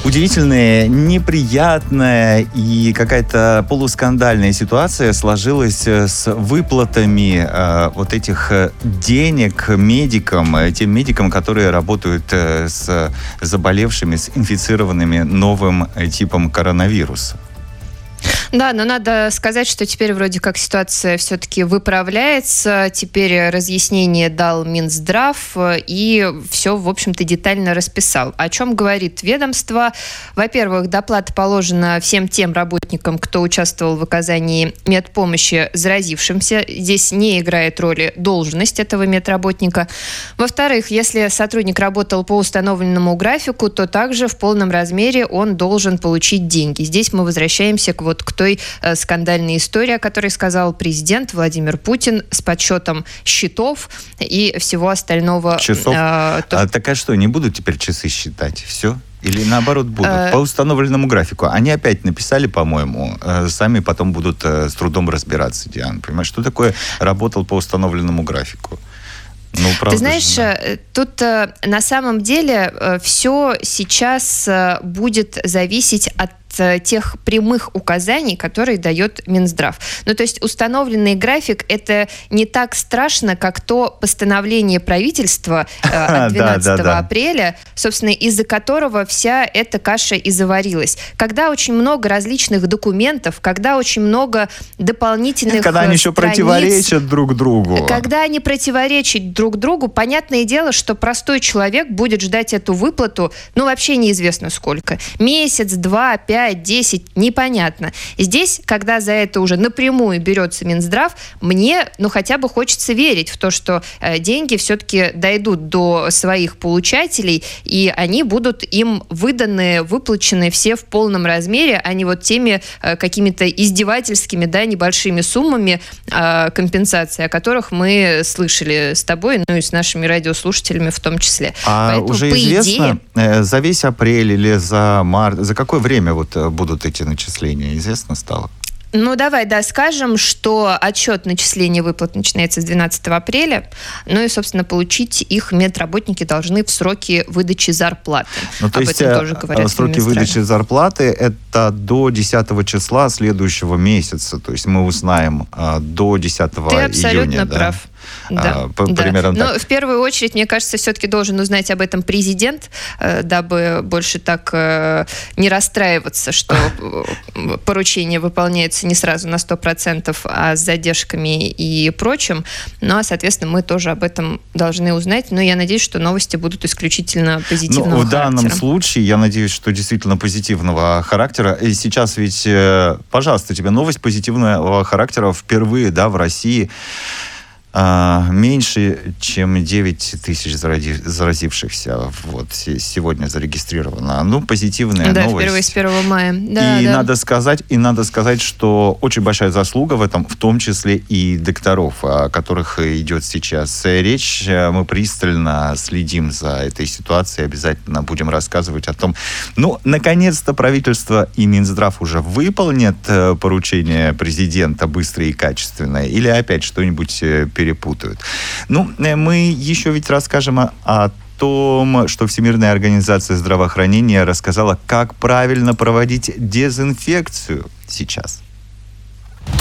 Удивительная, неприятная и какая-то полускандальная ситуация сложилась с выплатами вот этих денег медикам, тем медикам, которые работают с заболевшими, с инфицированными новым типом коронавируса. Да, но надо сказать, что теперь вроде как ситуация все-таки выправляется. Теперь разъяснение дал Минздрав и все, в общем-то, детально расписал. О чем говорит ведомство? Во-первых, доплата положена всем тем работникам, кто участвовал в оказании медпомощи заразившимся. Здесь не играет роли должность этого медработника. Во-вторых, если сотрудник работал по установленному графику, то также в полном размере он должен получить деньги. Здесь мы возвращаемся к той скандальной истории, о которой сказал президент Владимир Путин, с подсчетом счетов и всего остального. Часов? Так а что, не будут теперь часы считать? Все? Или наоборот будут? По установленному графику. Они опять написали, по-моему, сами потом будут с трудом разбираться, Диана. Понимаешь, что такое работал по установленному графику? Ну, правда. Ты знаешь, тут на самом деле все сейчас будет зависеть от тех прямых указаний, которые дает Минздрав. Ну, то есть установленный график — это не так страшно, как то постановление правительства от 12 апреля, собственно, из-за которого вся эта каша и заварилась. Когда очень много различных документов, когда очень много дополнительных когда они еще противоречат друг другу. Когда они противоречат друг другу, понятное дело, что простой человек будет ждать эту выплату, ну, вообще неизвестно сколько. Месяц, 2, 5, 10, непонятно. Здесь, когда за это уже напрямую берется Минздрав, мне, хотя бы хочется верить в то, что деньги все-таки дойдут до своих получателей, и они будут им выданы, выплачены все в полном размере, а не вот теми какими-то издевательскими, небольшими суммами компенсации, о которых мы слышали с тобой, и с нашими радиослушателями в том числе. Поэтому, уже известно, за весь апрель или за март, за какое время будут эти начисления, известно стало? Давай, скажем, что отчет начисления выплат начинается с 12 апреля, и, собственно, получить их медработники должны в сроки выдачи зарплаты. То есть сроки выдачи зарплаты — это до 10 числа следующего месяца, то есть мы узнаем до 10 июня. Ты абсолютно прав. Примерно так. Но в первую очередь, мне кажется, все-таки должен узнать об этом президент, дабы больше так не расстраиваться, что поручение выполняется не сразу на 100%, а с задержками и прочим. Соответственно, мы тоже об этом должны узнать. Но я надеюсь, что новости будут исключительно позитивного характера. В данном случае, я надеюсь, что действительно позитивного характера. И сейчас ведь, пожалуйста, тебе новость позитивного характера впервые, в России. Меньше, чем 9 тысяч заразившихся сегодня зарегистрировано. Позитивная новость. Да, впервые с 1 мая. Надо сказать, что очень большая заслуга в этом, в том числе и докторов, о которых идет сейчас речь. Мы пристально следим за этой ситуацией, обязательно будем рассказывать о том. Наконец-то правительство и Минздрав уже выполнят поручение президента быстро и качественно, или опять что-нибудь перепутают. Мы еще ведь расскажем о том, что Всемирная организация здравоохранения рассказала, как правильно проводить дезинфекцию сейчас.